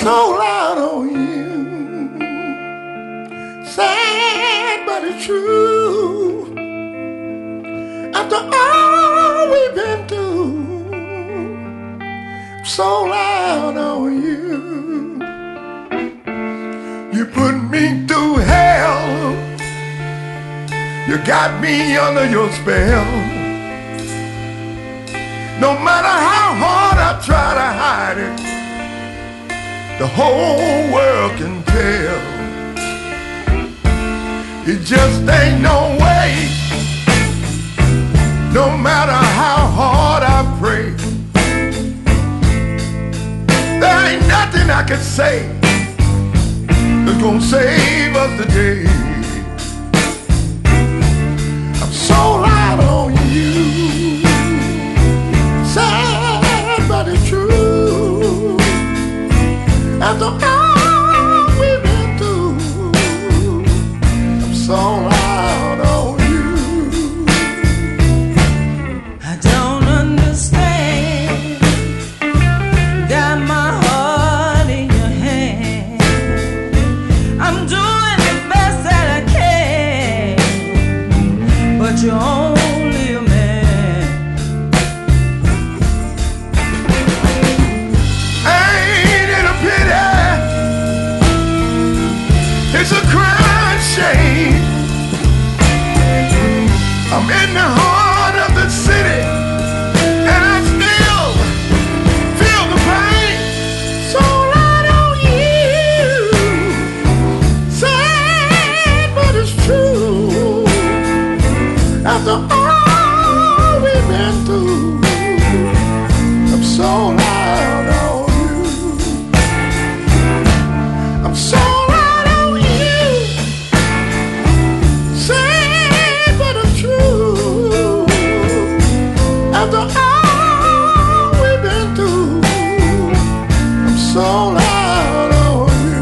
sold out on you. Sad, but it's true. After all we've been through, sold out on you. You put me through hell. You got me under your spell. No matter how hard I try to hide it, the whole world can tell. It just ain't no way. No matter how hard I pray, there ain't nothing I can say that's gonna save us today. I'm sold out on you. Sad but it's true. After all we've been through, I'm sold out on you. I don't understand. Got my heart in your hand. I'm doing the best that I can, but you're only a man. Ain't it a pity? It's a crying shame. I'm in the heart of the city, and I still feel the pain. Sold out on you. Sad, but it's true. After all we've been through, I'm sold out on you. I'm sold out on you. Sad, but it's true. After all we've been through, I'm sold out on you.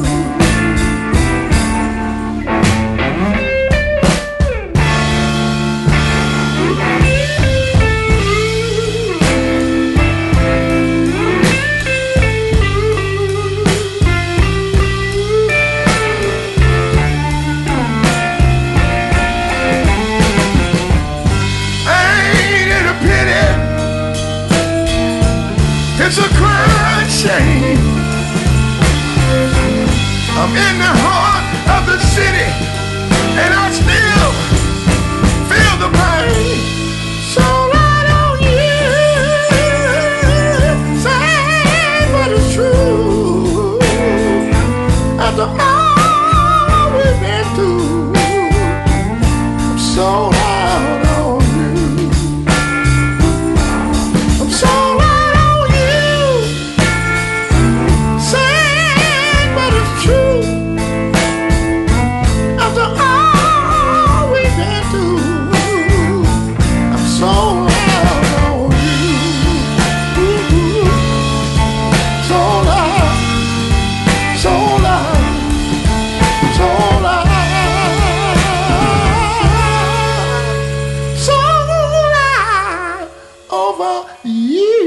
Ain't it a pity? It's a crying shame. I'm in the heart of the city, and I still feel the pain. Sold out on you. Sad, but it's true. After all we've been through, I'm sold out on you. I'm sold out on you. Sad, but it's true. After all we've been through, I'm sold out on you. Sold out, sold out, sold out, sold out over you.